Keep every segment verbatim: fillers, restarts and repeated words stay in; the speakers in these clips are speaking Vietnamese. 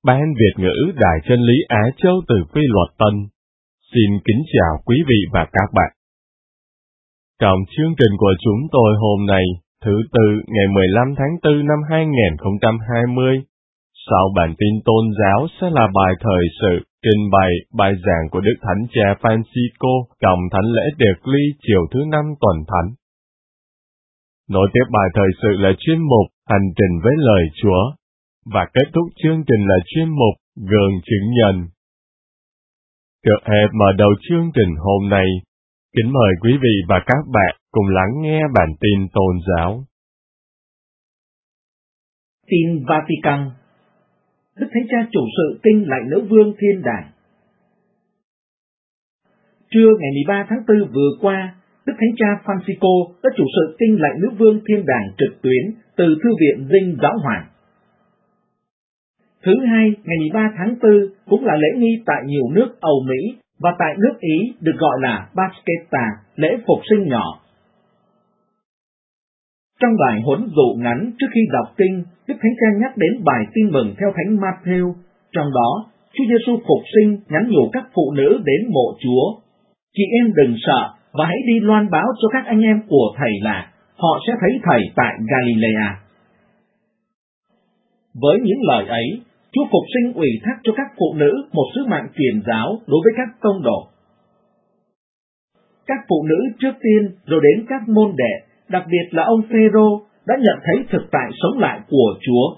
Ban Việt ngữ Đài Chân lý Á Châu từ Phi Luật Tân. Xin kính chào quý vị và các bạn. Trong chương trình của chúng tôi hôm nay, thứ Tư ngày mười lăm tháng tư năm hai nghìn không trăm hai mươi, sau bản tin tôn giáo sẽ là bài thời sự trình bày bài giảng của Đức Thánh Cha Francisco trong Thánh lễ Điệp Ly chiều thứ năm tuần Thánh. Nối tiếp bài thời sự là chuyên mục Hành trình với lời Chúa, và kết thúc chương trình là chuyên mục Gương chứng nhân. Trước hết mở đầu chương trình hôm nay, kính mời quý vị và các bạn cùng lắng nghe bản tin tôn giáo. Tin Vatican. Đức Thánh Cha chủ sự kinh Lạy Nữ Vương Thiên Đàng. Trưa ngày mười ba tháng tư vừa qua, Đức Thánh Cha Francisco đã chủ sự kinh Lạy Nữ Vương Thiên Đàng trực tuyến từ Thư viện Dinh Giáo Hoàng. Thứ hai, ngày mười ba tháng tư cũng là lễ nghi tại nhiều nước Âu Mỹ và tại nước Ý được gọi là Paschetta, lễ phục sinh nhỏ. Trong bài huấn dụ ngắn trước khi đọc kinh, Đức Thánh Cha nhắc đến bài tin mừng theo Thánh Matthew, trong đó Chúa Giêsu phục sinh nhắn nhủ các phụ nữ đến mộ Chúa: chị em đừng sợ và hãy đi loan báo cho các anh em của thầy là họ sẽ thấy thầy tại Galilea. Với những lời ấy, Chúa phục sinh ủy thác cho các phụ nữ một sứ mạng truyền giáo đối với các tông đồ. Các phụ nữ trước tiên rồi đến các môn đệ, đặc biệt là ông Phêrô, đã nhận thấy thực tại sống lại của Chúa.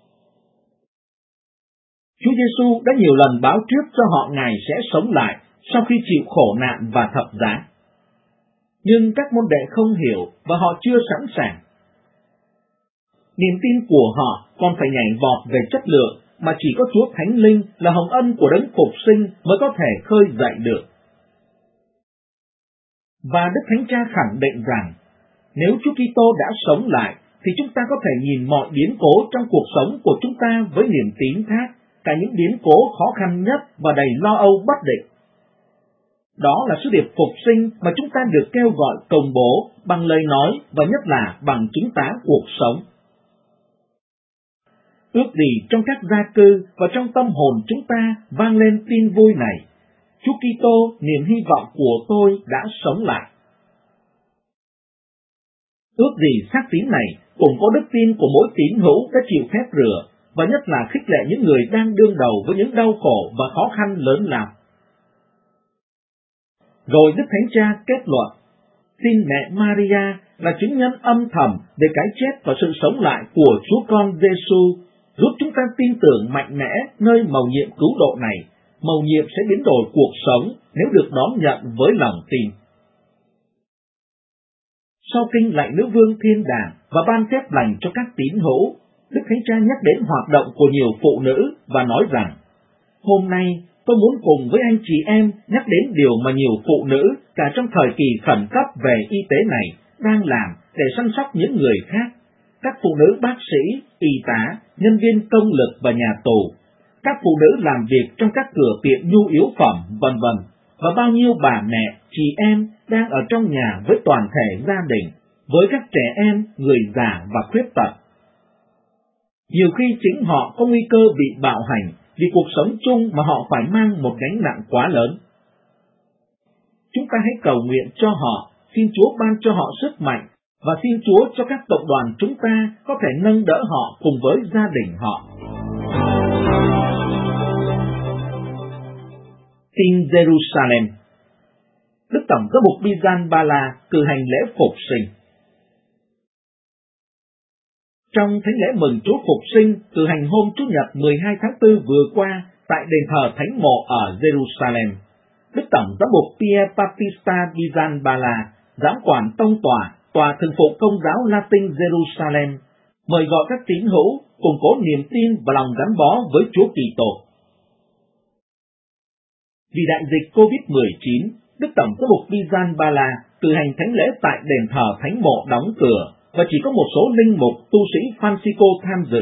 Chúa Giêsu đã nhiều lần báo trước cho họ Ngài sẽ sống lại sau khi chịu khổ nạn và thập giá. Nhưng các môn đệ không hiểu và họ chưa sẵn sàng. Niềm tin của họ còn phải nhảy vọt về chất lượng, mà chỉ có Chúa Thánh Linh là hồng ân của đấng phục sinh mới có thể khơi dậy được. Và Đức Thánh Cha khẳng định rằng, nếu Chúa Kitô đã sống lại, thì chúng ta có thể nhìn mọi biến cố trong cuộc sống của chúng ta với niềm tín thác, cả những biến cố khó khăn nhất và đầy lo âu bất định. Đó là sứ điệp phục sinh mà chúng ta được kêu gọi công bố bằng lời nói và nhất là bằng chứng tá cuộc sống. Ước gì trong các gia cư và trong tâm hồn chúng ta vang lên tin vui này: Chúa Kitô, niềm hy vọng của tôi, đã sống lại. Ước gì xác tín này cũng có đức tin của mỗi tín hữu đã chịu phép rửa, và nhất là khích lệ những người đang đương đầu với những đau khổ và khó khăn lớn lao. Rồi Đức Thánh Cha kết luận: xin mẹ Maria là chứng nhân âm thầm về cái chết và sự sống lại của Chúa Con Giêsu, giúp chúng ta tin tưởng mạnh mẽ nơi mầu nhiệm cứu độ này. Mầu nhiệm sẽ biến đổi cuộc sống nếu được đón nhận với lòng tin. Sau kinh Lạy Nữ Vương Thiên Đàng và ban phép lành cho các tín hữu, Đức Thánh Cha nhắc đến hoạt động của nhiều phụ nữ và nói rằng: hôm nay tôi muốn cùng với anh chị em nhắc đến điều mà nhiều phụ nữ cả trong thời kỳ khẩn cấp về y tế này đang làm để săn sóc những người khác. Các phụ nữ bác sĩ, y tá, nhân viên công lực và nhà tù, các phụ nữ làm việc trong các cửa tiệm nhu yếu phẩm, vân vân, và bao nhiêu bà mẹ, chị em đang ở trong nhà với toàn thể gia đình, với các trẻ em, người già và khuyết tật. Nhiều khi chính họ có nguy cơ bị bạo hành vì cuộc sống chung mà họ phải mang một gánh nặng quá lớn. Chúng ta hãy cầu nguyện cho họ, xin Chúa ban cho họ sức mạnh, và xin Chúa cho các cộng đoàn chúng ta có thể nâng đỡ họ cùng với gia đình họ. Tin Jerusalem. Đức Tổng giám mục Bizan Ba La cử hành lễ phục sinh. Trong thánh lễ mừng Chúa phục sinh cử hành hôm Chủ nhật mười hai tháng tư vừa qua tại đền thờ Thánh mộ ở Jerusalem, Đức Tổng giám mục Pier Baptista Bizan Ba La, giám quản tông tòa Tòa Thường phụ Công giáo Latin Jerusalem, mời gọi các tín hữu củng cố niềm tin và lòng gắn bó với Chúa Kitô. Vì đại dịch covid mười chín, Đức Tổng giám mục Bizan Ba La cử hành thánh lễ tại đền thờ Thánh mộ đóng cửa và chỉ có một số linh mục tu sĩ Francisco tham dự.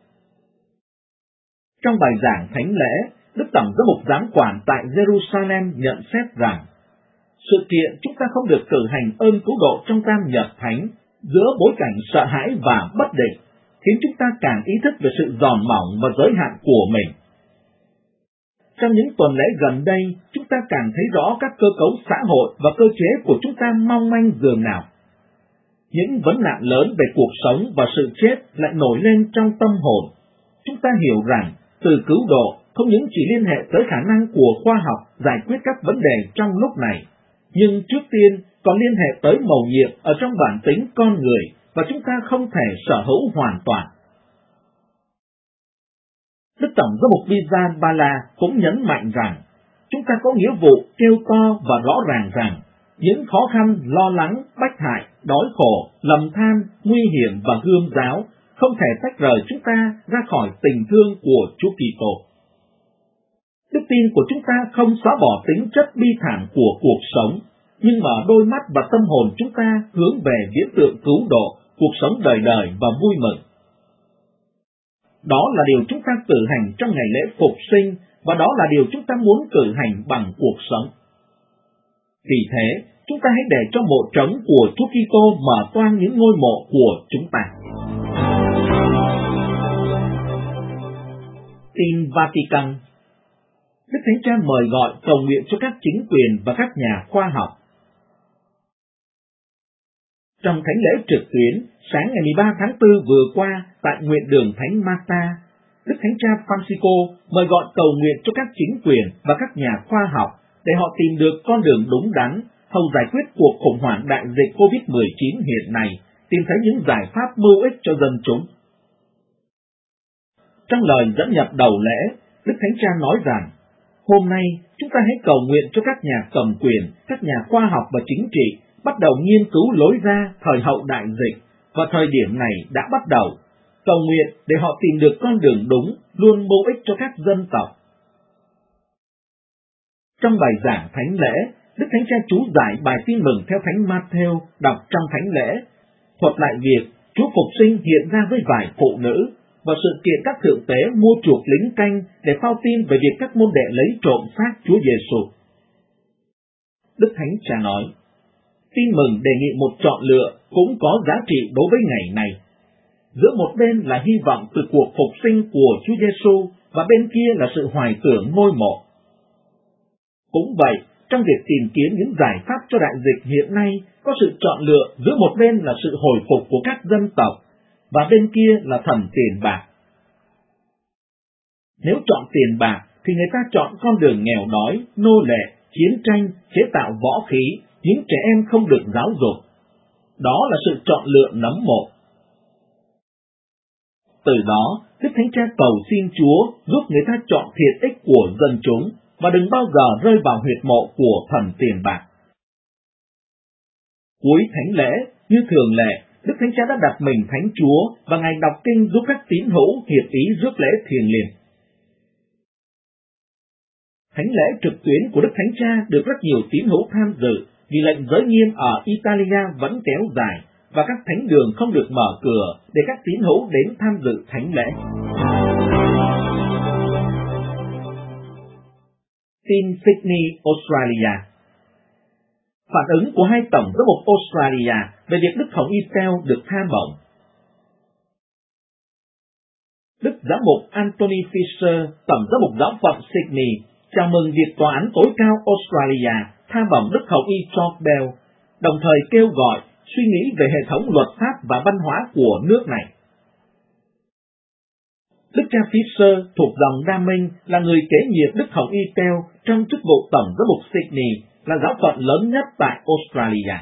Trong bài giảng thánh lễ, Đức Tổng giám mục giám quản tại Jerusalem nhận xét rằng sự kiện chúng ta không được cử hành ơn cứu độ trong Tam Nhật Thánh giữa bối cảnh sợ hãi và bất định, khiến chúng ta càng ý thức về sự giòn mỏng và giới hạn của mình. Trong những tuần lễ gần đây, chúng ta càng thấy rõ các cơ cấu xã hội và cơ chế của chúng ta mong manh dường nào. Những vấn nạn lớn về cuộc sống và sự chết lại nổi lên trong tâm hồn. Chúng ta hiểu rằng từ cứu độ không những chỉ liên hệ tới khả năng của khoa học giải quyết các vấn đề trong lúc này, nhưng trước tiên còn liên hệ tới mầu nhiệm ở trong bản tính con người và chúng ta không thể sở hữu hoàn toàn. Đức Tổng giám mục Vizan Ba La cũng nhấn mạnh rằng chúng ta có nghĩa vụ kêu to và rõ ràng rằng những khó khăn, lo lắng, bách hại, đói khổ, lầm than, nguy hiểm và gươm giáo không thể tách rời chúng ta ra khỏi tình thương của Chúa Kitô. Đức tin của chúng ta không xóa bỏ tính chất bi thảm của cuộc sống, nhưng mở đôi mắt và tâm hồn chúng ta hướng về viễn tượng cứu độ, cuộc sống đời đời và vui mừng. Đó là điều chúng ta cử hành trong ngày lễ phục sinh, và đó là điều chúng ta muốn cử hành bằng cuộc sống. Vì thế, chúng ta hãy để cho mộ trống của Chúa Kitô mở toang những ngôi mộ của chúng ta. Tin Vatican. Đức Thánh Cha mời gọi cầu nguyện cho các chính quyền và các nhà khoa học. Trong thánh lễ trực tuyến, sáng ngày mười ba tháng tư vừa qua tại nguyện đường Thánh Marta, Đức Thánh Cha Francisco mời gọi cầu nguyện cho các chính quyền và các nhà khoa học để họ tìm được con đường đúng đắn, hầu giải quyết cuộc khủng hoảng đại dịch covid mười chín hiện nay, tìm thấy những giải pháp hữu ích cho dân chúng. Trong lời dẫn nhập đầu lễ, Đức Thánh Cha nói rằng, hôm nay chúng ta hãy cầu nguyện cho các nhà cầm quyền, các nhà khoa học và chính trị bắt đầu nghiên cứu lối ra thời hậu đại dịch, và thời điểm này đã bắt đầu. Cầu nguyện để họ tìm được con đường đúng, luôn hữu ích cho các dân tộc. Trong bài giảng thánh lễ, Đức Thánh Cha chú giải bài tin mừng theo Thánh Matthew đọc trong thánh lễ, thuật lại việc Chúa Phục sinh hiện ra với vài phụ nữ, và sự kiện các thượng tế mua chuộc lính canh để phao tin về việc các môn đệ lấy trộm xác Chúa Giêsu. Đức Thánh Cha nói, tin mừng đề nghị một chọn lựa cũng có giá trị đối với ngày này. Giữa một bên là hy vọng từ cuộc phục sinh của Chúa Giêsu và bên kia là sự hoài tưởng ngôi mộ. Cũng vậy, trong việc tìm kiếm những giải pháp cho đại dịch hiện nay, có sự chọn lựa giữa một bên là sự hồi phục của các dân tộc, và bên kia là thần tiền bạc. Nếu chọn tiền bạc, thì người ta chọn con đường nghèo đói, nô lệ, chiến tranh, chế tạo võ khí, những trẻ em không được giáo dục. Đó là sự chọn lựa nấm mộ. Từ đó, Đức Thánh Cha cầu xin Chúa giúp người ta chọn thiện ích của dân chúng, và đừng bao giờ rơi vào huyệt mộ của thần tiền bạc. Cuối thánh lễ, như thường lệ, Đức Thánh Cha đã đặt mình Thánh Chúa và Ngài đọc kinh giúp các tín hữu hiệp ý rước lễ thiêng liêng. Thánh lễ trực tuyến của Đức Thánh Cha được rất nhiều tín hữu tham dự vì lệnh giới nghiêm ở Italia vẫn kéo dài và các thánh đường không được mở cửa để các tín hữu đến tham dự thánh lễ. Tin Sydney, Australia. Phản ứng của hai tổng giám mục Australia về việc Đức Hồng Y Teo được tha bổng. Đức giám mục Anthony Fisher, tổng giám mục giáo phận Sydney, chào mừng việc tòa án tối cao Australia tha bổng Đức Hồng Y George Bell, đồng thời kêu gọi suy nghĩ về hệ thống luật pháp và văn hóa của nước này. Đức cha Fisher thuộc dòng Đa Minh là người kế nhiệm Đức Hồng Y Teo trong chức vụ tổng giám mục Sydney, là giáo phận lớn nhất tại Australia.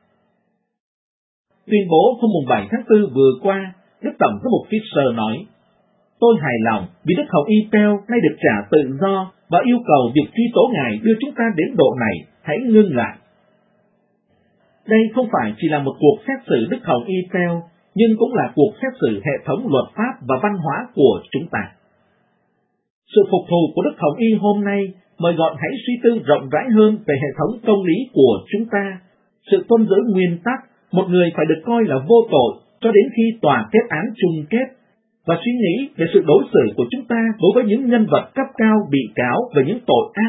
Tuyên bố hôm bảy tháng tư vừa qua, Đức tổng giám mục Fisher nói, tôi hài lòng vì Đức Hồng Y Teo nay được trả tự do và yêu cầu việc truy tố Ngài đưa chúng ta đến độ này hãy ngưng lại. Đây không phải chỉ là một cuộc xét xử Đức Hồng Y Teo, nhưng cũng là cuộc xét xử hệ thống luật pháp và văn hóa của chúng ta. Sự phục thù của Đức Hồng Y hôm nay mời gọi hãy suy tư rộng rãi hơn về hệ thống công lý của chúng ta, sự tuân giữ nguyên tắc, một người phải được coi là vô tội cho đến khi tòa kết án chung kết, và suy nghĩ về sự đối xử của chúng ta đối với những nhân vật cấp cao bị cáo về những tội ác.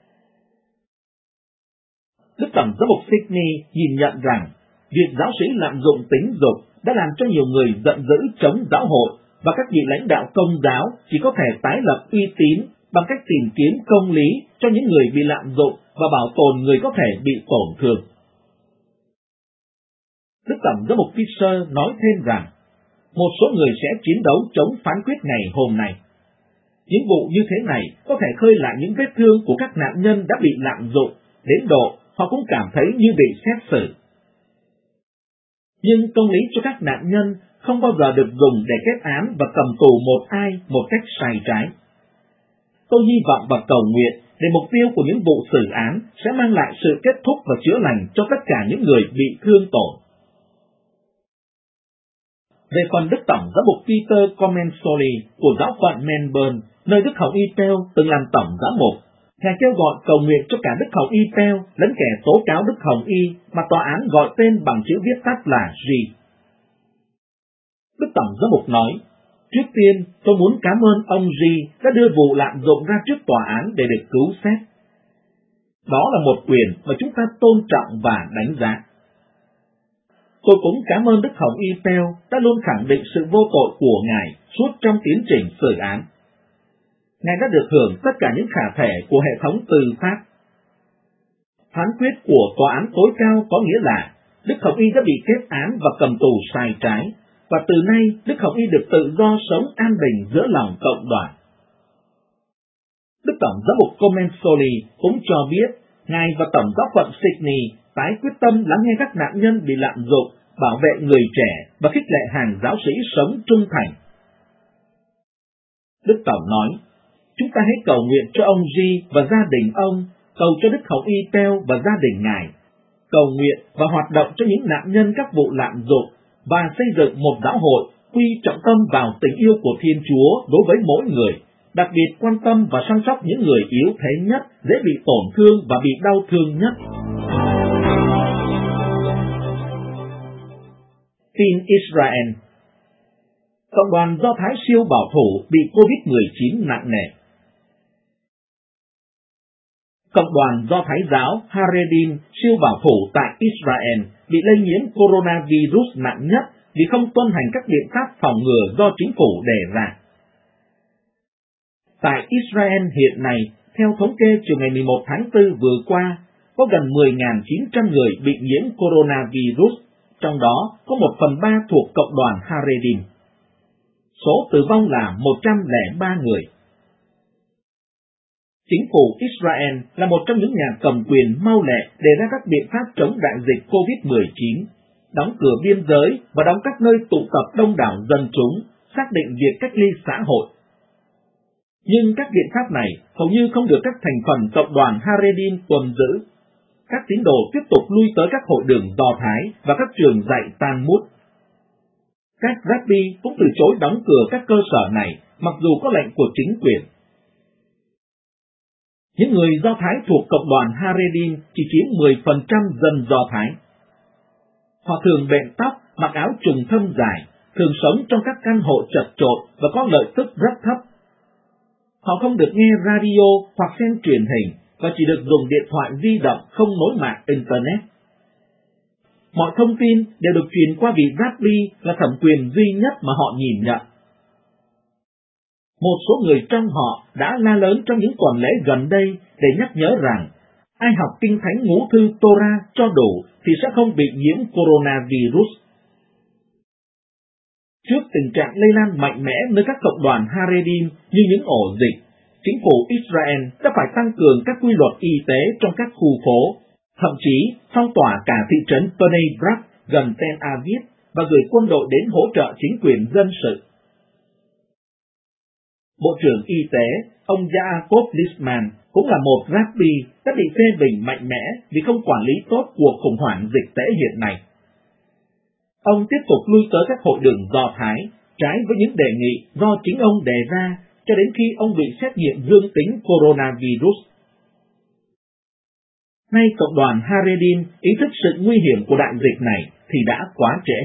Đức tổng giám mục Sydney nhìn nhận rằng, việc giáo sĩ lạm dụng tính dục đã làm cho nhiều người giận dữ chống giáo hội, và các vị lãnh đạo công giáo chỉ có thể tái lập uy tín bằng cách tìm kiếm công lý cho những người bị lạm dụng và bảo tồn người có thể bị tổn thương. Đức Tổng giám mục Fisher nói thêm rằng, một số người sẽ chiến đấu chống phán quyết ngày hôm nay. Những vụ như thế này có thể khơi lại những vết thương của các nạn nhân đã bị lạm dụng, đến độ họ cũng cảm thấy như bị xét xử. Nhưng công lý cho các nạn nhân không bao giờ được dùng để kết án và cầm tù một ai một cách sai trái. Tôi hy vọng và cầu nguyện để mục tiêu của những vụ xử án sẽ mang lại sự kết thúc và chữa lành cho tất cả những người bị thương tổn. Về phần Đức Tổng giám mục Peter Comensoli của giáo phận Melbourne, nơi Đức Hồng Y Pell từng làm tổng giám mục, Ngài kêu gọi cầu nguyện cho cả Đức Hồng Y Pell lẫn kẻ tố cáo Đức Hồng Y mà tòa án gọi tên bằng chữ viết tắt là G. Đức Tổng giám mục nói, trước tiên tôi muốn cảm ơn ông G đã đưa vụ lạm dụng ra trước tòa án để được cứu xét. Đó là một quyền mà chúng ta tôn trọng và đánh giá. Tôi cũng cảm ơn Đức Hồng Y Pell đã luôn khẳng định sự vô tội của Ngài suốt trong tiến trình xử án. Ngài đã được hưởng tất cả những khả thể của hệ thống tư pháp. Phán quyết của tòa án tối cao có nghĩa là Đức Hồng Y đã bị kết án và cầm tù sai trái, và từ nay Đức Hồng Y được tự do sống an bình giữa lòng cộng đoàn. Đức Tổng giám mục Comensoli cũng cho biết Ngài và Tổng giáo phận Sydney tái quyết tâm lắng nghe các nạn nhân bị lạm dụng, bảo vệ người trẻ và khích lệ hàng giáo sĩ sống trung thành. Đức Tổng nói, chúng ta hãy cầu nguyện cho ông G và gia đình ông, cầu cho Đức Hồng Y Pell và gia đình Ngài, cầu nguyện và hoạt động cho những nạn nhân các vụ lạm dụng, và xây dựng một giáo hội quy trọng tâm vào tình yêu của Thiên Chúa đối với mỗi người, đặc biệt quan tâm và săn sóc những người yếu thế nhất, dễ bị tổn thương và bị đau thương nhất. Tin Israel. Cộng đoàn Do Thái siêu bảo thủ bị covid mười chín nặng nề. Cộng đoàn Do Thái giáo Haredim siêu bảo thủ tại Israel bị lây nhiễm coronavirus nặng nhất vì không tuân hành các biện pháp phòng ngừa do chính phủ đề ra. Tại Israel hiện nay, theo thống kê chiều ngày mười một tháng tư vừa qua, có gần mười nghìn chín trăm người bị nhiễm coronavirus, trong đó có một phần ba thuộc cộng đoàn Haredim. Số tử vong là một trăm lẻ ba người. Chính phủ Israel là một trong những nhà cầm quyền mau lẹ đề ra các biện pháp chống đại dịch covid mười chín, đóng cửa biên giới và đóng các nơi tụ tập đông đảo dân chúng, xác định việc cách ly xã hội. Nhưng các biện pháp này hầu như không được các thành phần cộng đoàn Haredim tuân giữ. Các tín đồ tiếp tục lui tới các hội đường Do Thái và các trường dạy Talmud. Các rabbi cũng từ chối đóng cửa các cơ sở này, mặc dù có lệnh của chính quyền. Những người Do Thái thuộc cộng đoàn Haredim chỉ chiếm mười phần trăm dân Do Thái. Họ thường bện tóc, mặc áo trùng thâm dài, thường sống trong các căn hộ chật chội và có lợi tức rất thấp. Họ không được nghe radio hoặc xem truyền hình và chỉ được dùng điện thoại di động không nối mạng Internet. Mọi thông tin đều được truyền qua vị rabbi là thẩm quyền duy nhất mà họ nhìn nhận. Một số người trong họ đã la lớn trong những tuần lễ gần đây để nhắc nhớ rằng ai học kinh thánh ngũ thư Torah cho đủ thì sẽ không bị nhiễm coronavirus. Trước tình trạng lây lan mạnh mẽ nơi các cộng đoàn Haredim như những ổ dịch, chính phủ Israel đã phải tăng cường các quy luật y tế trong các khu phố, thậm chí phong tỏa cả thị trấn Bnei Brak gần Tel Aviv và gửi quân đội đến hỗ trợ chính quyền dân sự. Bộ trưởng Y tế, ông Yaakov Litzman, cũng là một rabbi đã bị phê bình mạnh mẽ vì không quản lý tốt cuộc khủng hoảng dịch tễ hiện nay. Ông tiếp tục lui tới các hội đường Do Thái, trái với những đề nghị do chính ông đề ra, cho đến khi ông bị xét nghiệm dương tính coronavirus. Nay cộng đoàn Haredim ý thức sự nguy hiểm của đại dịch này thì đã quá trễ.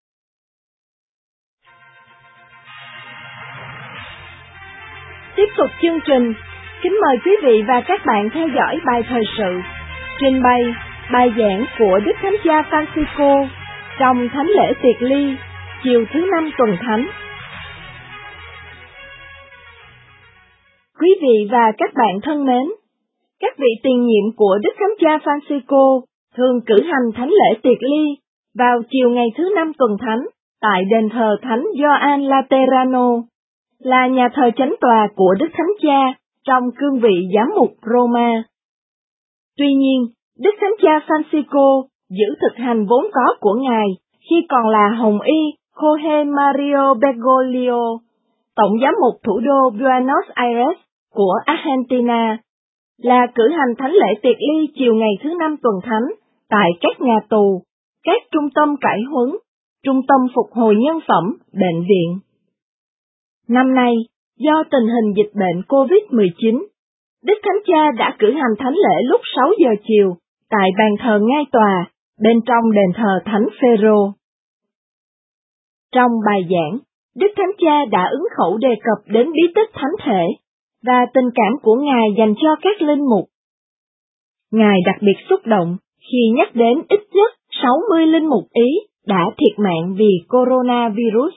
Tiếp tục chương trình, kính mời quý vị và các bạn theo dõi bài thời sự, trình bày bài giảng của Đức Thánh Cha Francisco trong Thánh lễ Tiệc Ly, chiều thứ năm tuần thánh. Quý vị và các bạn thân mến, các vị tiền nhiệm của Đức Thánh Cha Francisco thường cử hành thánh lễ tiệc ly vào chiều ngày thứ năm tuần thánh tại đền thờ Thánh Gioan Laterano, là nhà thờ chánh tòa của Đức Thánh Cha trong cương vị giám mục Roma. Tuy nhiên, Đức Thánh Cha Francisco giữ thực hành vốn có của Ngài khi còn là Hồng y Jorge Mario Bergoglio, Tổng giám mục thủ đô Buenos Aires của Argentina, là cử hành thánh lễ tiệc ly chiều ngày thứ năm tuần thánh tại các nhà tù, các trung tâm cải huấn, trung tâm phục hồi nhân phẩm, bệnh viện. Năm nay, do tình hình dịch bệnh covid mười chín, Đức Thánh Cha đã cử hành thánh lễ lúc sáu giờ chiều tại bàn thờ ngai tòa bên trong đền thờ Thánh Phêrô. Trong bài giảng, Đức Thánh Cha đã ứng khẩu đề cập đến bí tích thánh thể và tình cảm của Ngài dành cho các linh mục. Ngài đặc biệt xúc động khi nhắc đến ít nhất sáu mươi linh mục Ý đã thiệt mạng vì coronavirus.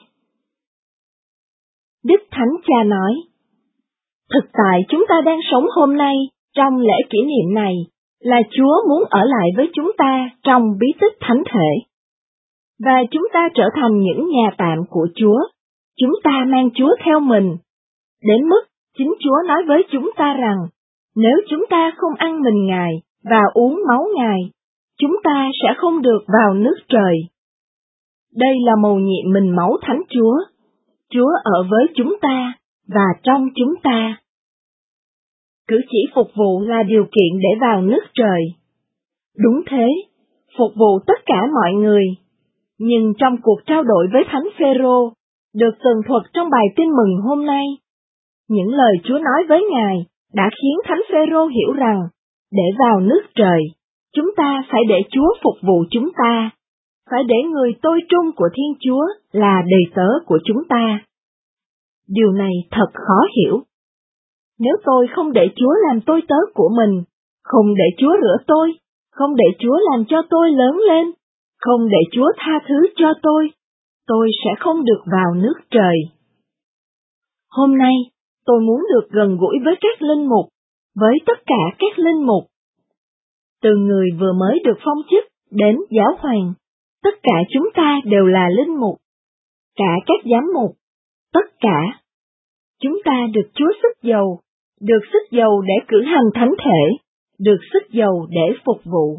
Đức Thánh Cha nói, thực tại chúng ta đang sống hôm nay trong lễ kỷ niệm này là Chúa muốn ở lại với chúng ta trong bí tích thánh thể. Và chúng ta trở thành những nhà tạm của Chúa, chúng ta mang Chúa theo mình, đến mức chính Chúa nói với chúng ta rằng, nếu chúng ta không ăn mình Ngài và uống máu Ngài, chúng ta sẽ không được vào nước trời. Đây là mầu nhiệm mình máu Thánh Chúa, Chúa ở với chúng ta và trong chúng ta. Cử chỉ phục vụ là điều kiện để vào nước trời. Đúng thế, phục vụ tất cả mọi người. Nhưng trong cuộc trao đổi với Thánh Phêrô, được tường thuật trong bài tin mừng hôm nay, những lời Chúa nói với Ngài đã khiến Thánh Phêrô hiểu rằng, để vào nước trời, chúng ta phải để Chúa phục vụ chúng ta, phải để người tôi trung của Thiên Chúa là đầy tớ của chúng ta. Điều này thật khó hiểu. Nếu tôi không để Chúa làm tôi tớ của mình, không để Chúa rửa tôi, không để Chúa làm cho tôi lớn lên, không để Chúa tha thứ cho tôi, tôi sẽ không được vào nước trời. Hôm nay, tôi muốn được gần gũi với các linh mục, với tất cả các linh mục. Từ người vừa mới được phong chức đến giáo hoàng, tất cả chúng ta đều là linh mục. Cả các giám mục, tất cả. Chúng ta được Chúa sức dầu, được sức dầu để cử hành thánh thể, được sức dầu để phục vụ.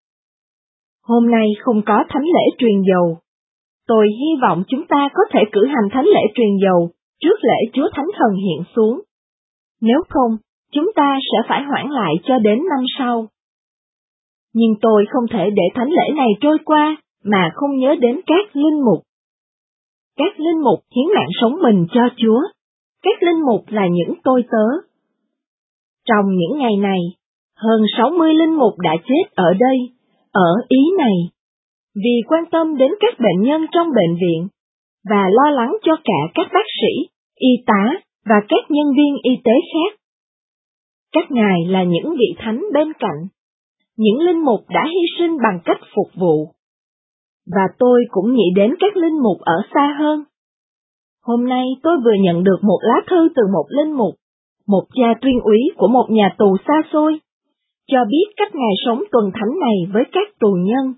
Hôm nay không có thánh lễ truyền dầu. Tôi hy vọng chúng ta có thể cử hành thánh lễ truyền dầu trước lễ Chúa Thánh Thần hiện xuống. Nếu không, chúng ta sẽ phải hoãn lại cho đến năm sau. Nhưng tôi không thể để thánh lễ này trôi qua mà không nhớ đến các linh mục. Các linh mục hiến mạng sống mình cho Chúa. Các linh mục là những tôi tớ. Trong những ngày này, hơn sáu mươi linh mục đã chết ở đây, ở Ý này, vì quan tâm đến các bệnh nhân trong bệnh viện, và lo lắng cho cả các bác sĩ, y tá và các nhân viên y tế khác. Các ngài là những vị thánh bên cạnh, những linh mục đã hy sinh bằng cách phục vụ. Và tôi cũng nghĩ đến các linh mục ở xa hơn. Hôm nay tôi vừa nhận được một lá thư từ một linh mục, một cha tuyên úy của một nhà tù xa xôi, cho biết cách ngài sống tuần thánh này với các tù nhân.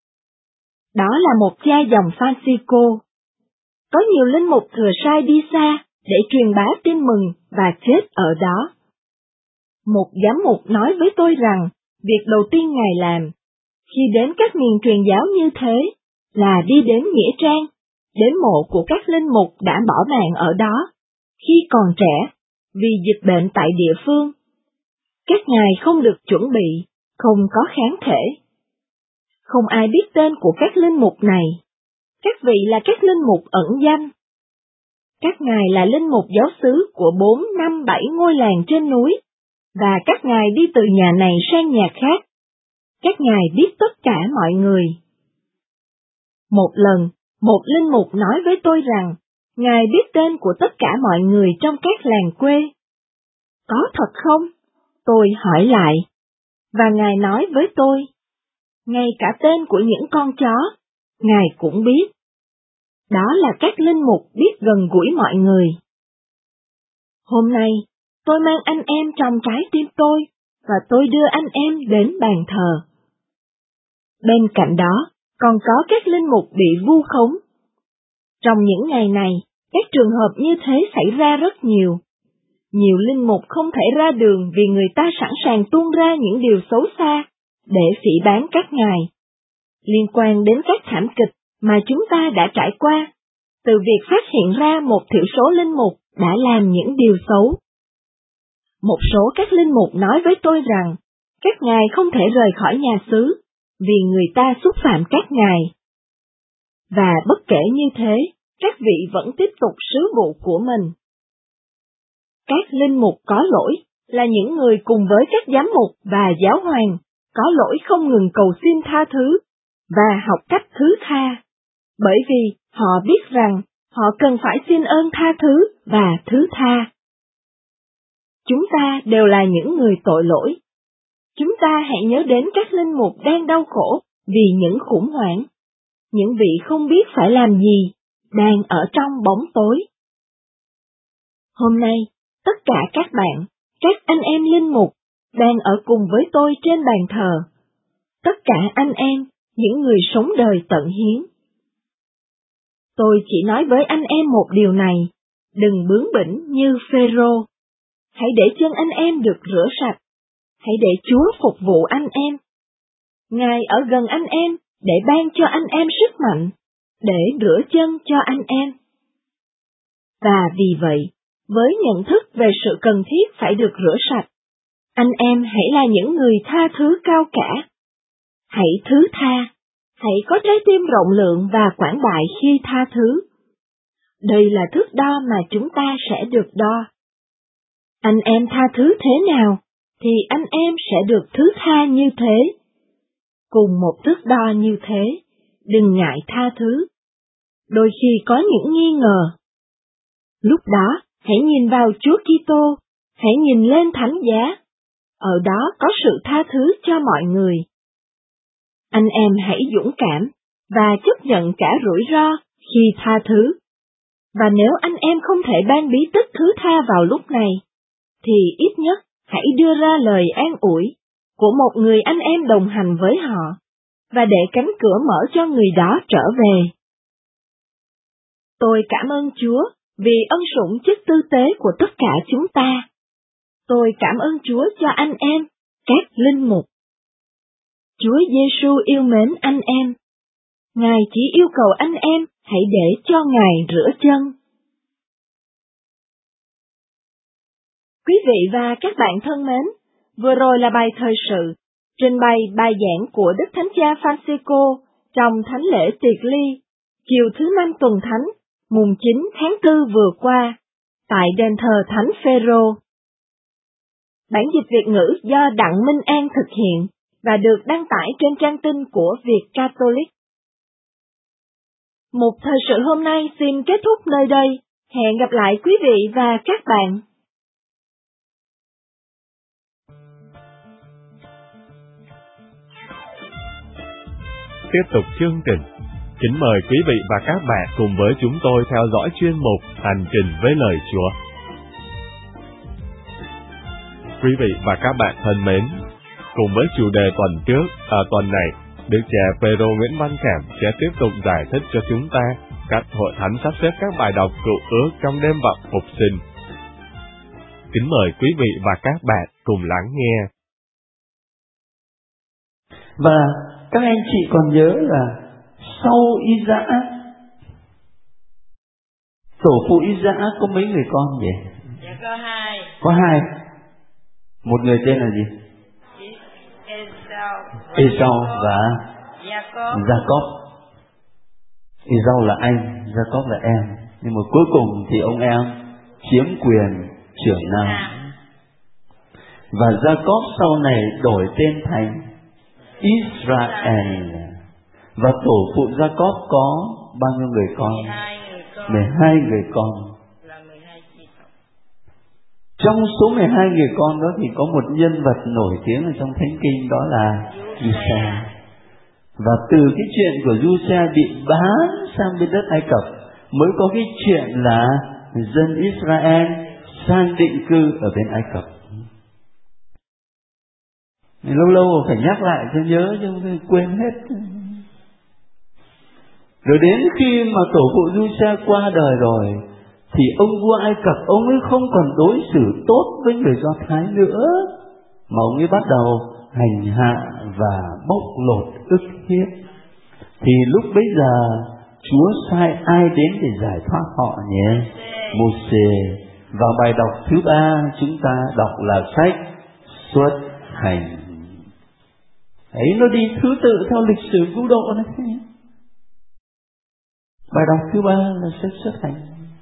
Đó là một cha dòng Francisco. Có nhiều linh mục thừa sai đi xa để truyền bá tin mừng và chết ở đó. Một giám mục nói với tôi rằng, việc đầu tiên ngài làm, khi đến các miền truyền giáo như thế, là đi đến nghĩa trang, đến mộ của các linh mục đã bỏ mạng ở đó, khi còn trẻ, vì dịch bệnh tại địa phương. Các ngài không được chuẩn bị, không có kháng thể. Không ai biết tên của các linh mục này. Các vị là các linh mục ẩn danh. Các ngài là linh mục giáo xứ của bốn, năm, bảy ngôi làng trên núi, và các ngài đi từ nhà này sang nhà khác. Các ngài biết tất cả mọi người. Một lần, một linh mục nói với tôi rằng, ngài biết tên của tất cả mọi người trong các làng quê. Có thật không? Tôi hỏi lại. Và ngài nói với tôi, ngay cả tên của những con chó, ngài cũng biết. Đó là các linh mục biết gần gũi mọi người. Hôm nay, tôi mang anh em trong trái tim tôi, và tôi đưa anh em đến bàn thờ. Bên cạnh đó, còn có các linh mục bị vu khống. Trong những ngày này, các trường hợp như thế xảy ra rất nhiều. Nhiều linh mục không thể ra đường vì người ta sẵn sàng tuôn ra những điều xấu xa để phỉ báng các ngài. Liên quan đến các thảm kịch mà chúng ta đã trải qua, từ việc phát hiện ra một thiểu số linh mục đã làm những điều xấu. Một số các linh mục nói với tôi rằng, các ngài không thể rời khỏi nhà xứ, vì người ta xúc phạm các ngài. Và bất kể như thế, các vị vẫn tiếp tục sứ vụ của mình. Các linh mục có lỗi là những người cùng với các giám mục và giáo hoàng, có lỗi không ngừng cầu xin tha thứ, và học cách thứ tha, bởi vì họ biết rằng họ cần phải xin ơn tha thứ và thứ tha. Chúng ta đều là những người tội lỗi. Chúng ta hãy nhớ đến các linh mục đang đau khổ vì những khủng hoảng, những vị không biết phải làm gì, đang ở trong bóng tối. Hôm nay, tất cả các bạn, các anh em linh mục, đang ở cùng với tôi trên bàn thờ. Tất cả anh em, những người sống đời tận hiến. Tôi chỉ nói với anh em một điều này, đừng bướng bỉnh như Phêrô. Hãy để chân anh em được rửa sạch. Hãy để Chúa phục vụ anh em. Ngài ở gần anh em để ban cho anh em sức mạnh, để rửa chân cho anh em. Và vì vậy, với nhận thức về sự cần thiết phải được rửa sạch, anh em hãy là những người tha thứ cao cả. Hãy thứ tha, hãy có trái tim rộng lượng và quảng đại khi tha thứ. Đây là thước đo mà chúng ta sẽ được đo. Anh em tha thứ thế nào, thì anh em sẽ được thứ tha như thế. Cùng một thước đo như thế, đừng ngại tha thứ. Đôi khi có những nghi ngờ. Lúc đó, hãy nhìn vào Chúa Kitô, hãy nhìn lên thánh giá. Ở đó có sự tha thứ cho mọi người. Anh em hãy dũng cảm, và chấp nhận cả rủi ro khi tha thứ. Và nếu anh em không thể ban bí tích thứ tha vào lúc này, thì ít nhất hãy đưa ra lời an ủi của một người anh em đồng hành với họ, và để cánh cửa mở cho người đó trở về. Tôi cảm ơn Chúa vì ân sủng chức tư tế của tất cả chúng ta. Tôi cảm ơn Chúa cho anh em, các linh mục. Chúa Giêsu yêu mến anh em. Ngài chỉ yêu cầu anh em hãy để cho Ngài rửa chân. Quý vị và các bạn thân mến, vừa rồi là bài thời sự, trình bày bài giảng của Đức Thánh Cha Francisco trong Thánh lễ Tiệc Ly, chiều thứ năm tuần thánh, mùng chín tháng tư vừa qua, tại đền thờ Thánh Phêrô. Bản dịch Việt ngữ do Đặng Minh An thực hiện và được đăng tải trên trang tin của Việt Catholic. Mục thời sự hôm nay xin kết thúc nơi đây. Hẹn gặp lại quý vị và các bạn. Tiếp tục chương trình. Kính mời quý vị và các bạn cùng với chúng tôi theo dõi chuyên mục Hành trình với lời Chúa. Quý vị và các bạn thân mến, cùng với chủ đề tuần trước, à, tuần này, Đức cha Phêrô Nguyễn Văn Khảm sẽ tiếp tục giải thích cho chúng ta cách hội thánh sắp xếp các bài đọc cựu ước trong đêm vọng phục sinh. Kính mời quý vị và các bạn cùng lắng nghe. Và các anh chị còn nhớ là sau Isaac, tổ phụ Isaac có mấy người con nhỉ? Dạ có hai. Có hai. Một người tên là gì? Esau. Esau và Jacob. Jacob. Esau là anh, Jacob là em. Nhưng mà cuối cùng thì ông em chiếm quyền trưởng nam. Và Jacob sau này đổi tên thành Israel. Và tổ phụ Jacob có bao nhiêu người con? mười hai người con. Trong số mười hai người con đó thì có một nhân vật nổi tiếng ở trong Thánh Kinh, đó là Giuse. Và từ cái chuyện của Giuse bị bán sang bên đất Ai Cập mới có cái chuyện là dân Israel sang định cư ở bên Ai Cập. Lâu lâu phải nhắc lại cho nhớ, chứ không quên hết. Rồi đến khi mà tổ phụ Du-sa qua đời rồi, thì ông vua Ai Cập ông ấy không còn đối xử tốt với người Do Thái nữa, mà ông ấy bắt đầu hành hạ và bóc lột ức hiếp. Thì lúc bấy giờ Chúa sai ai đến để giải thoát họ nhé? Mô-sê. Và bài đọc thứ ba chúng ta đọc là sách Xuất Hành. Ấy, nó đi thứ tự theo lịch sử cứu độ này. Bài đọc thứ ba là sách Xuất Hành.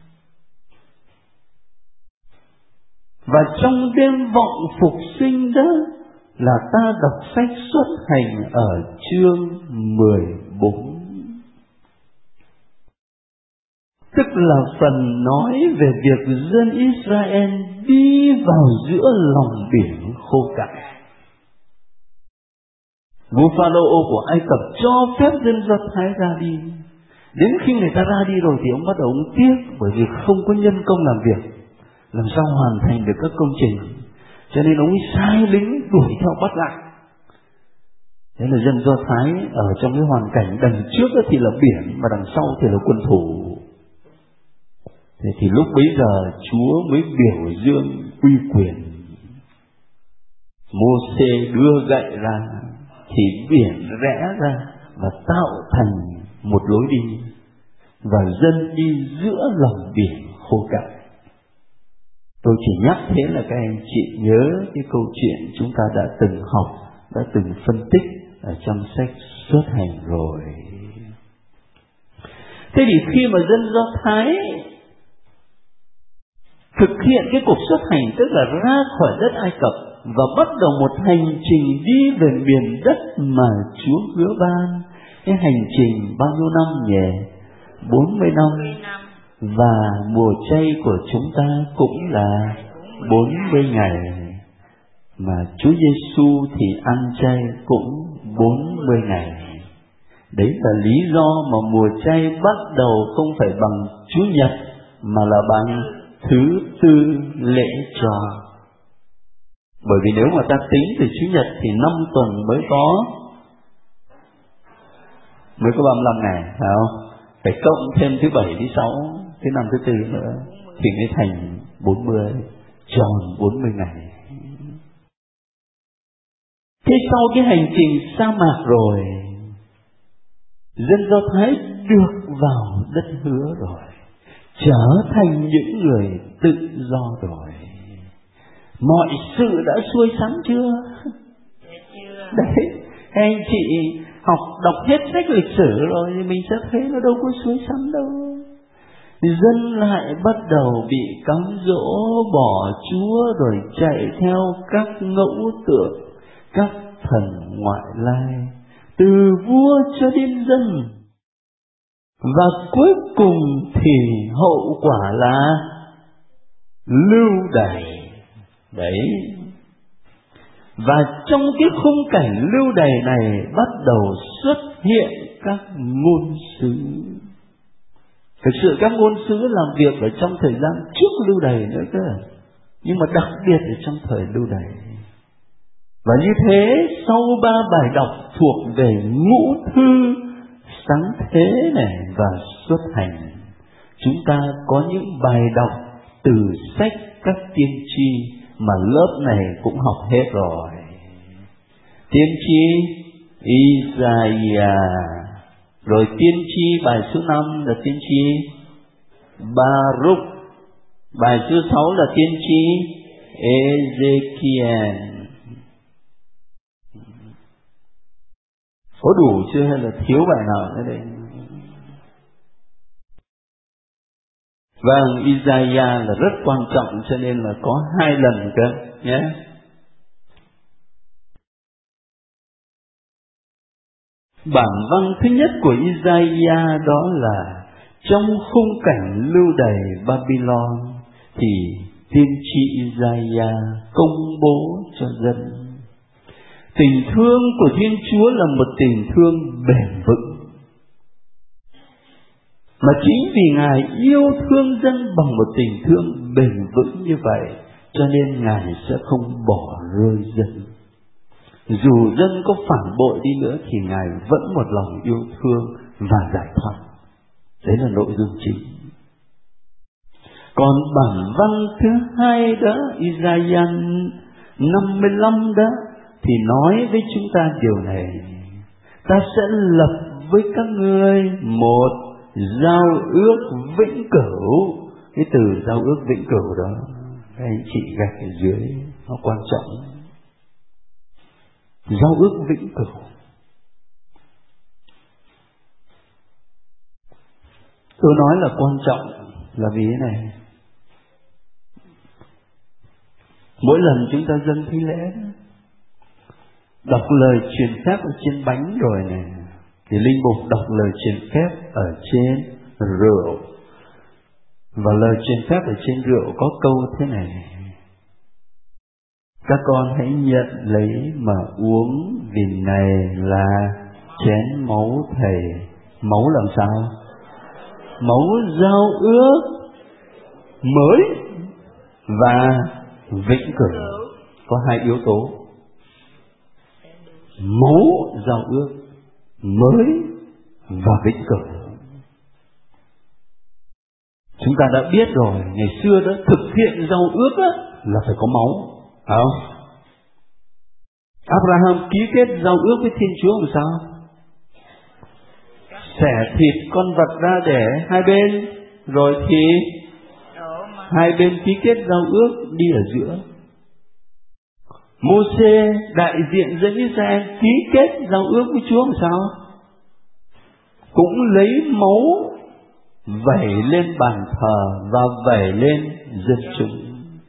Và trong đêm vọng phục sinh đó là ta đọc sách Xuất Hành ở chương mười bốn. Tức là phần nói về việc dân Israel đi vào giữa lòng biển khô cạn. Vua Pharaoh của Ai Cập cho phép dân Do Thái ra đi. Đến khi người ta ra đi rồi thì ông bắt đầu ông tiếc, bởi vì không có nhân công làm việc, làm sao hoàn thành được các công trình. Cho nên ông ấy sai lính đuổi theo bắt lại. Thế là dân Do Thái ở trong cái hoàn cảnh đằng trước thì là biển, mà đằng sau thì là quân thủ. Thế thì lúc bấy giờ Chúa mới biểu dương uy quyền. Mô-sê đưa gậy ra thì biển rẽ ra và tạo thành một lối đi, và dân đi giữa lòng biển khô cạn. Tôi chỉ nhắc thế là các anh chị nhớ cái câu chuyện chúng ta đã từng học, đã từng phân tích ở trong sách Xuất Hành rồi. Thế thì khi mà dân Do Thái thực hiện cái cuộc xuất hành, tức là ra khỏi đất Ai Cập và bắt đầu một hành trình đi về miền đất mà Chúa hứa ban. Cái hành trình bao nhiêu năm nhỉ? bốn mươi năm. Và mùa chay của chúng ta cũng là bốn mươi ngày. Mà Chúa Giêsu thì ăn chay cũng bốn mươi ngày. Đấy là lý do mà mùa chay bắt đầu không phải bằng Chủ nhật, mà là bằng thứ tư lễ tròn. Bởi vì nếu mà ta tính từ Chủ nhật thì năm tuần mới có mới có ba mươi lăm ngày, phải không? Phải cộng thêm thứ bảy, thứ sáu, thứ năm, thứ tư nữa thì mới thành bốn mươi, tròn bốn mươi ngày. Thế sau cái hành trình sa mạc rồi, dân Do Thái được vào đất hứa rồi, trở thành những người tự do rồi. Mọi sự đã xuôi sắn chưa? Đấy, anh chị học đọc hết sách lịch sử rồi thì mình sẽ thấy nó đâu có xuôi sắn đâu. Dân lại bắt đầu bị cám dỗ bỏ Chúa, rồi chạy theo các ngẫu tượng, các thần ngoại lai, từ vua cho đến dân. Và cuối cùng thì hậu quả là lưu đày. Đấy. Và trong cái khung cảnh lưu đày này bắt đầu xuất hiện các ngôn sứ. Thực sự các ngôn sứ làm việc ở trong thời gian trước lưu đày nữa cơ, nhưng mà đặc biệt ở trong thời lưu đày. Và như thế, sau ba bài đọc thuộc về ngũ thư, sáng thế này và xuất hành, chúng ta có những bài đọc từ sách các tiên tri mà lớp này cũng học hết rồi. Tiên tri Isaiah, rồi tiên tri bài số năm là tiên tri Baruch, bài số sáu là tiên tri Ezekiel. Có đủ chưa hay là thiếu bài nào nữa đây? Vâng, Isaiah là rất quan trọng, cho nên là có hai lần cơ nhé. Bản văn thứ nhất của Isaiah đó là trong khung cảnh lưu đày Babylon thì tiên tri Isaiah công bố cho dân. Tình thương của Thiên Chúa là một tình thương bền vững. Mà chính vì Ngài yêu thương dân bằng một tình thương bền vững như vậy, cho nên Ngài sẽ không bỏ rơi dân. Dù dân có phản bội đi nữa thì Ngài vẫn một lòng yêu thương và giải thoát. Đấy là nội dung chính. Còn bản văn thứ hai đó, Isaiah năm mươi lăm đó, thì nói với chúng ta điều này: ta sẽ lập với các ngươi một giao ước vĩnh cửu. Cái từ giao ước vĩnh cửu đó, các anh chị gạch ở dưới, nó quan trọng. Giao ước vĩnh cửu. Tôi nói là quan trọng là vì thế này. Mỗi lần chúng ta dâng thí lễ, đọc lời truyền phép ở trên bánh rồi này, thì linh mục đọc lời truyền phép ở trên rượu. Và lời truyền phép ở trên rượu có câu thế này: các con hãy nhận lấy mà uống, vì này là chén máu Thầy. Máu làm sao? Máu giao ước mới và vĩnh cửu. Có hai yếu tố: máu giao ước mới và vĩnh cửu. Chúng ta đã biết rồi, ngày xưa đó thực hiện giao ước đó, là phải có máu, phải không? Abraham ký kết giao ước với Thiên Chúa làm sao? Xẻ thịt con vật ra để hai bên, rồi thì hai bên ký kết giao ước đi ở giữa. Mô-sê đại diện dân Israel ký kết giao ước với Chúa làm sao? Cũng lấy máu vẩy lên bàn thờ và vẩy lên dân chúng.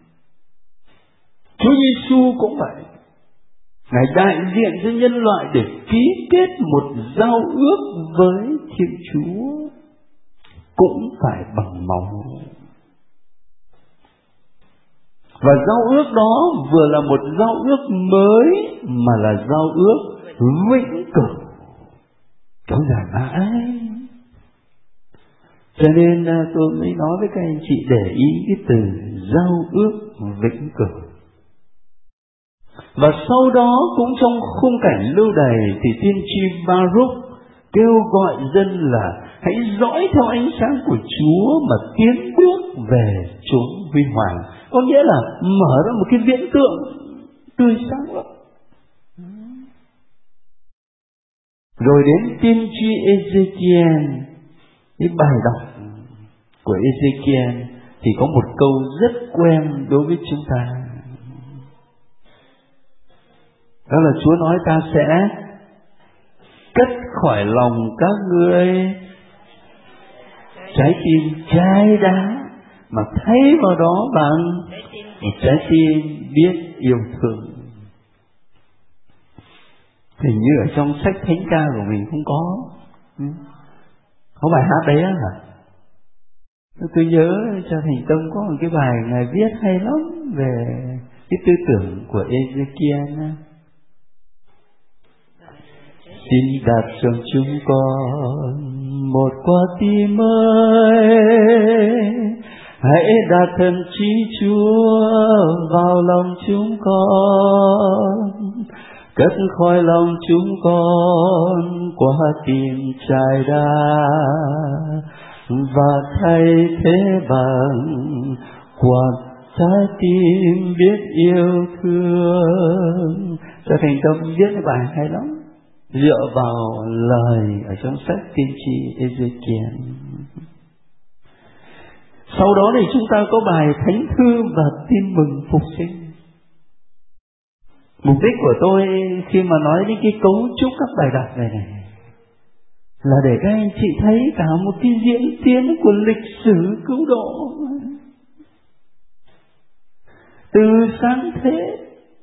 Chúa Giêsu cũng vậy. Ngài đại diện cho nhân loại để ký kết một giao ước với Thiên Chúa, cũng phải bằng máu. Và giao ước đó vừa là một giao ước mới, mà là giao ước vĩnh cửu, kéo dài mãi. Cho nên tôi mới nói với các anh chị để ý cái từ giao ước vĩnh cửu. Và sau đó cũng trong khung cảnh lưu đày thì tiên tri Baruch kêu gọi dân là hãy dõi theo ánh sáng của Chúa mà tiến bước về chốn huy hoàng. Có nghĩa là mở ra một cái viễn tượng tươi sáng lắm. Rồi đến tiên tri Ezekiel, cái bài đọc của Ezekiel thì có một câu rất quen đối với chúng ta. Đó là Chúa nói ta sẽ cất khỏi lòng các ngươi trái tim chai đá, mà thay vào đó bằng một trái tim biết yêu thương. Hình như ở trong sách thánh ca của mình không có. Có bài hát đấy á hả? Tôi nhớ cho Thành Tâm có một cái bài Ngài viết hay lắm về cái tư tưởng của Ezekiel. Xin đặt trong chúng con một quả tim mới, hãy đặt thần trí Chúa vào lòng chúng con, cất khỏi lòng chúng con quả tim chai đá, và thay thế bằng quả trái tim biết yêu thương. Cho Thành Tâm viết cái bài hay lắm, dựa vào lời ở trong sách tiên tri Ezekiel. Sau đó thì chúng ta có bài Thánh Thư và Tin Mừng Phục Sinh. Mục đích của tôi khi mà nói đến cái cấu trúc các bài đọc này này là để các anh chị thấy cả một cái diễn tiến của lịch sử cứu độ, từ sáng thế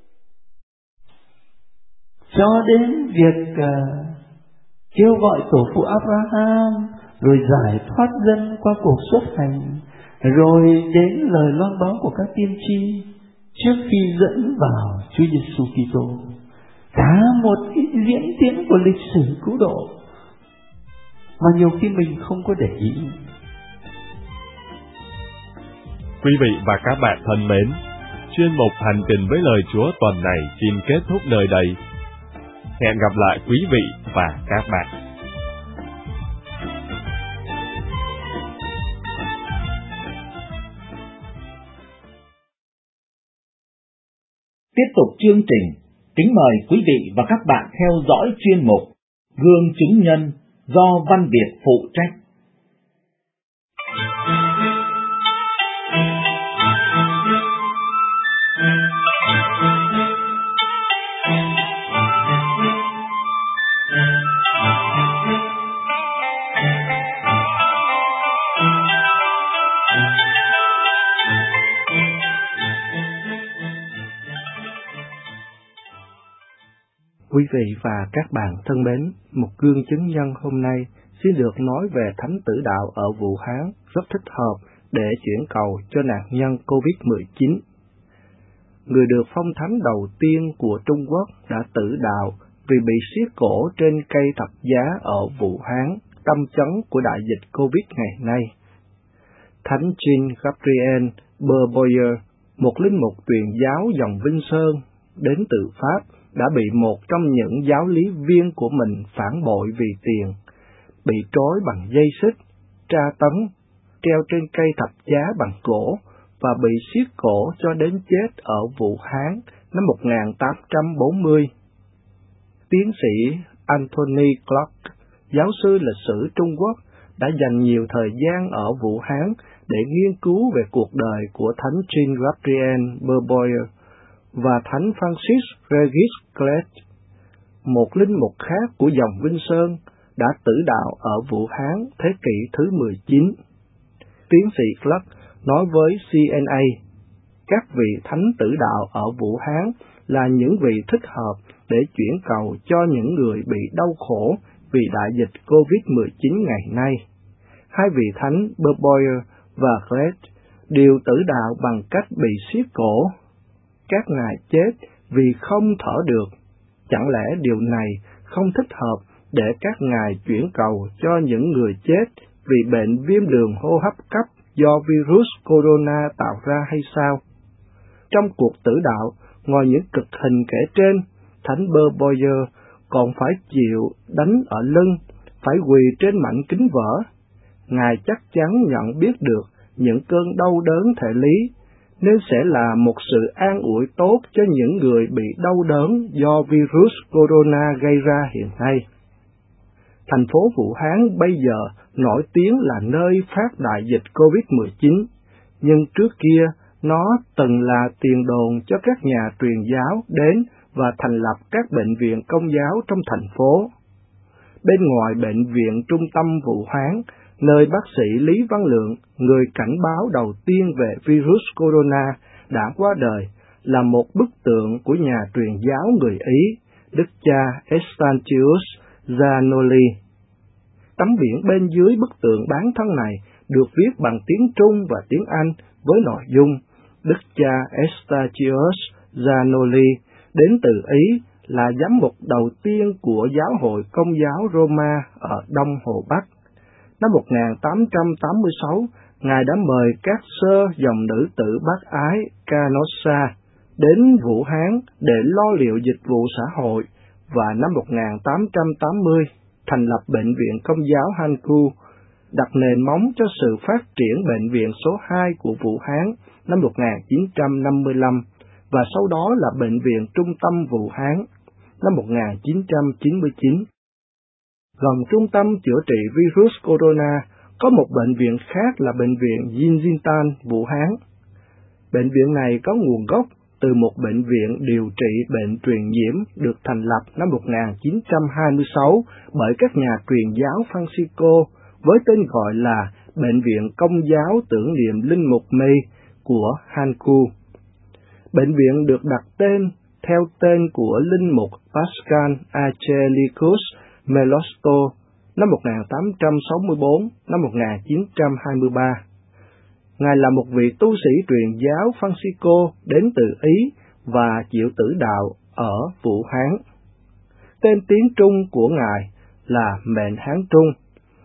cho đến việc uh, kêu gọi tổ phụ Abraham, rồi giải thoát dân qua cuộc xuất hành, rồi đến lời loan báo của các tiên tri trước khi dẫn vào Chúa Giêsu Kitô. Cả một cái diễn tiến của lịch sử cứu độ. mà nhiều khi mình không có để ý. Quý vị và các bạn thân mến, chuyên mục Hành trình với lời Chúa tuần này xin kết thúc nơi đây. Hẹn gặp lại quý vị và các bạn. Tiếp tục chương trình, kính mời quý vị và các bạn theo dõi chuyên mục Gương chứng nhân do Văn Việt phụ trách. Quý vị và các bạn thân mến, một gương chứng nhân hôm nay xin được nói về Thánh Tử Đạo ở Vũ Hán rất thích hợp để chuyển cầu cho nạn nhân covid mười chín. Người được phong thánh đầu tiên của Trung Quốc đã tử đạo vì bị siết cổ trên cây thập giá ở Vũ Hán, tâm chấn của đại dịch Covid ngày nay. Thánh Jean Gabriel Berboyer, một linh mục truyền giáo dòng Vinh Sơn đến từ Pháp, đã bị một trong những giáo lý viên của mình phản bội vì tiền, bị trói bằng dây xích, tra tấn, treo trên cây thập giá bằng gỗ và bị siết cổ cho đến chết ở Vũ Hán năm một nghìn tám trăm bốn mươi. Tiến sĩ Anthony Clark, giáo sư lịch sử Trung Quốc, đã dành nhiều thời gian ở Vũ Hán để nghiên cứu về cuộc đời của Thánh Jean Gabriel Berboyer và Thánh Francis Regis Clet, một linh mục khác của dòng Vinh Sơn, đã tử đạo ở Vũ Hán thế kỷ thứ mười chín. Tiến sĩ Clark nói với xê en a, các vị thánh tử đạo ở Vũ Hán là những vị thích hợp để chuyển cầu cho những người bị đau khổ vì đại dịch covid mười chín ngày nay. Hai vị thánh Berboyer và Clet đều tử đạo bằng cách bị siết cổ. Các ngài chết vì không thở được. Chẳng lẽ điều này không thích hợp để các ngài chuyển cầu cho những người chết vì bệnh viêm đường hô hấp cấp do virus corona tạo ra hay sao? Trong cuộc tử đạo, ngoài những cực hình kể trên, Thánh Berboyer còn phải chịu đánh ở lưng, phải quỳ trên mảnh kính vỡ. Ngài chắc chắn nhận biết được những cơn đau đớn thể lý, nên sẽ là một sự an ủi tốt cho những người bị đau đớn do virus corona gây ra hiện nay. Thành phố Vũ Hán bây giờ nổi tiếng là nơi phát đại dịch covid mười chín, nhưng trước kia nó từng là tiền đồn cho các nhà truyền giáo đến và thành lập các bệnh viện công giáo trong thành phố. Bên ngoài bệnh viện trung tâm Vũ Hán, nơi bác sĩ Lý Văn Lượng, người cảnh báo đầu tiên về virus corona, đã qua đời, là một bức tượng của nhà truyền giáo người Ý, Đức cha Estantius Zanoli. Tấm biển bên dưới bức tượng bán thân này được viết bằng tiếng Trung và tiếng Anh với nội dung Đức cha Estantius Zanoli đến từ Ý, là giám mục đầu tiên của giáo hội Công giáo Roma ở Đông Hồ Bắc. Năm một nghìn tám trăm tám mươi sáu, Ngài đã mời các sơ dòng nữ tử bác ái Canossa đến Vũ Hán để lo liệu dịch vụ xã hội, và năm một nghìn tám trăm tám mươi thành lập Bệnh viện Công giáo Hanku, đặt nền móng cho sự phát triển Bệnh viện số hai của Vũ Hán năm một nghìn chín trăm năm mươi lăm, và sau đó là Bệnh viện Trung tâm Vũ Hán năm một nghìn chín trăm chín mươi chín. Gần trung tâm chữa trị virus corona có một bệnh viện khác là Bệnh viện Yinjintan Vũ Hán. Bệnh viện này có nguồn gốc từ một bệnh viện điều trị bệnh truyền nhiễm được thành lập năm một nghìn chín trăm hai mươi sáu bởi các nhà truyền giáo Francisco với tên gọi là Bệnh viện Công giáo tưởng niệm Linh mục May của Hanku. Bệnh viện được đặt tên theo tên của Linh mục Pascal Angelicus Melosto năm một nghìn tám trăm sáu mươi tư đến năm một nghìn chín trăm hai mươi ba. Ngài là một vị tu sĩ truyền giáo Francisco đến từ Ý và chịu tử đạo ở Vũ Hán. Tên tiếng Trung của Ngài là Mệnh Hán Trung.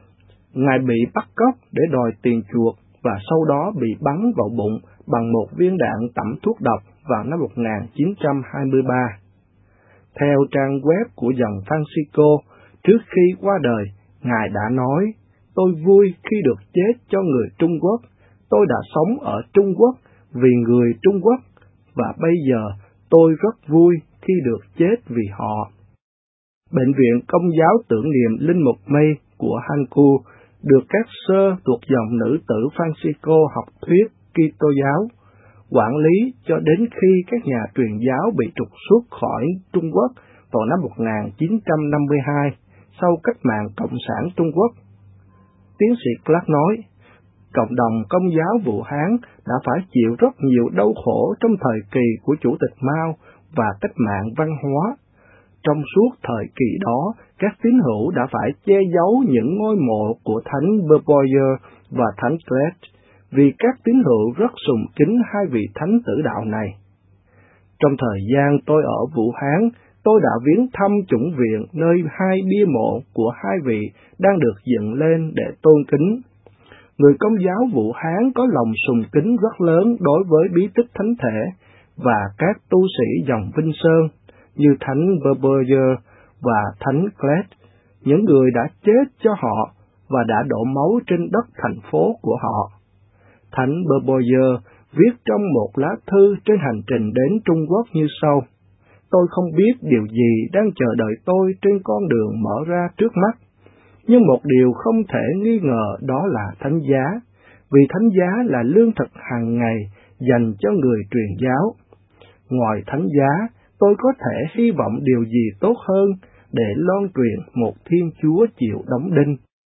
Ngài bị bắt cóc để đòi tiền chuộc và sau đó bị bắn vào bụng bằng một viên đạn tẩm thuốc độc vào năm một nghìn chín trăm hai mươi ba. Theo trang web của dòng Francisco, trước khi qua đời, Ngài đã nói, tôi vui khi được chết cho người Trung Quốc. Tôi đã sống ở Trung Quốc vì người Trung Quốc, và bây giờ tôi rất vui khi được chết vì họ. Bệnh viện Công giáo tưởng niệm Linh Mục May của Hankou được các sơ thuộc dòng nữ tử Francisco học thuyết Kitô giáo quản lý cho đến khi các nhà truyền giáo bị trục xuất khỏi Trung Quốc vào năm một nghìn chín trăm năm mươi hai sau cách mạng Cộng sản Trung Quốc. Tiến sĩ Clark nói, cộng đồng Công giáo Vũ Hán đã phải chịu rất nhiều đau khổ trong thời kỳ của Chủ tịch Mao và cách mạng văn hóa. Trong suốt thời kỳ đó, các tín hữu đã phải che giấu những ngôi mộ của Thánh Berboyer và Thánh Clet, vì các tín hữu rất sùng kính hai vị thánh tử đạo này. Trong thời gian tôi ở Vũ Hán, tôi đã viếng thăm chủng viện nơi hai bia mộ của hai vị đang được dựng lên để tôn kính. Người Công giáo Vũ Hán có lòng sùng kính rất lớn đối với bí tích thánh thể và các tu sĩ dòng Vinh Sơn như Thánh Berboyer và Thánh Clet, những người đã chết cho họ và đã đổ máu trên đất thành phố của họ. Thánh Berboyer viết trong một lá thư trên hành trình đến Trung Quốc như sau: Tôi không biết điều gì đang chờ đợi tôi trên con đường mở ra trước mắt, nhưng một điều không thể nghi ngờ đó là thánh giá, vì thánh giá là lương thực hàng ngày dành cho người truyền giáo. Ngoài thánh giá, tôi có thể hy vọng điều gì tốt hơn để loan truyền một Thiên Chúa chịu đóng đinh.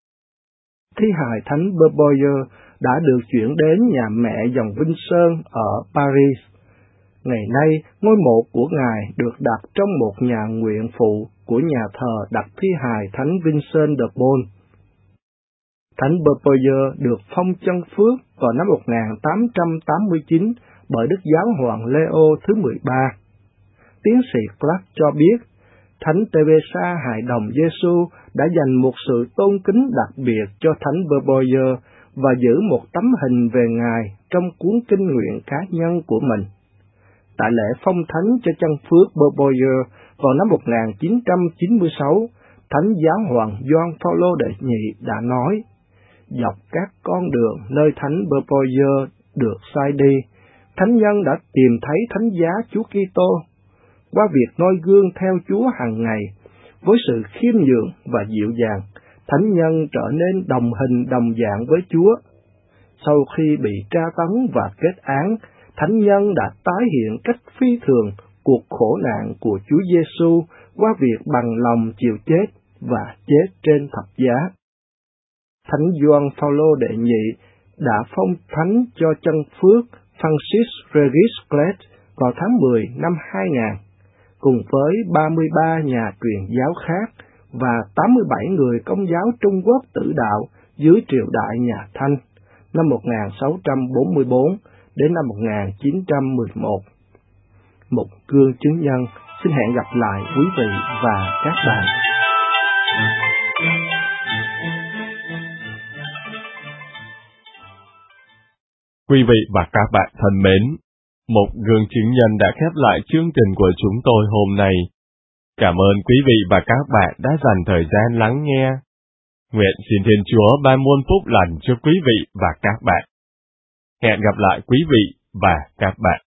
Thi hài Thánh Berboyer đã được chuyển đến nhà mẹ dòng Vinh Sơn ở Paris. Ngày nay, ngôi mộ của Ngài được đặt trong một nhà nguyện phụ của nhà thờ đặt thi hài Thánh Vincent de Paul. Thánh Berboyer được phong chân phước vào năm một nghìn tám trăm tám mươi chín bởi Đức Giáo hoàng Leo thứ mười ba. Tiến sĩ Clark cho biết, Thánh Teresa hài đồng Giêsu đã dành một sự tôn kính đặc biệt cho Thánh Berboyer và giữ một tấm hình về Ngài trong cuốn kinh nguyện cá nhân của mình. Tại lễ phong thánh cho chân phước Berboyer vào năm một nghìn chín trăm chín mươi sáu, Thánh Giáo hoàng Gioan Phaolô đệ nhị đã nói, dọc các con đường nơi Thánh Berboyer được sai đi, thánh nhân đã tìm thấy thánh giá Chúa Kitô. Qua việc noi gương theo Chúa hàng ngày, với sự khiêm nhường và dịu dàng, thánh nhân trở nên đồng hình đồng dạng với Chúa. Sau khi bị tra tấn và kết án, thánh nhân đã tái hiện cách phi thường cuộc khổ nạn của Chúa Giêsu qua việc bằng lòng chịu chết và chết trên thập giá. Thánh Gioan Phaolô đệ nhị đã phong thánh cho chân phước Francis Regis Clet vào tháng mười năm hai nghìn, cùng với ba mươi ba nhà truyền giáo khác và tám mươi bảy người Công giáo Trung Quốc tử đạo dưới triều đại nhà Thanh, năm một nghìn sáu trăm bốn mươi bốn đến năm một nghìn chín trăm mười một. Một gương chứng nhân xin hẹn gặp lại quý vị và các bạn. Quý vị và các bạn thân mến, một gương chứng nhân đã khép lại chương trình của chúng tôi hôm nay. Cảm ơn quý vị và các bạn đã dành thời gian lắng nghe. Nguyện xin Thiên Chúa ban muôn phúc lành cho quý vị và các bạn. Hẹn gặp lại quý vị và các bạn.